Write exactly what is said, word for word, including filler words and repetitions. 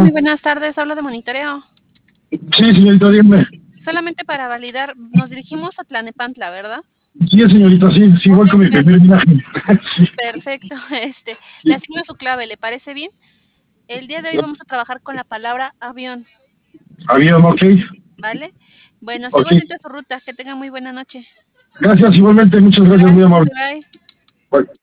muy buenas tardes, hablo de monitoreo. Sí, señorita, dígame. Solamente para validar, nos dirigimos a Tlanepantla, ¿verdad? Sí, señorita, sí, sí, voy Ok, con mi primer viaje. Sí. perfecto, este, le Sí. asigno su clave, ¿le parece bien? El día de hoy vamos a trabajar con la palabra avión, Avión, ok. ¿vale? Bueno, sigo Ok. atenta a su ruta, que tenga muy buena noche. Gracias, igualmente, muchas gracias, muy Gracias, amable. bye. Bye.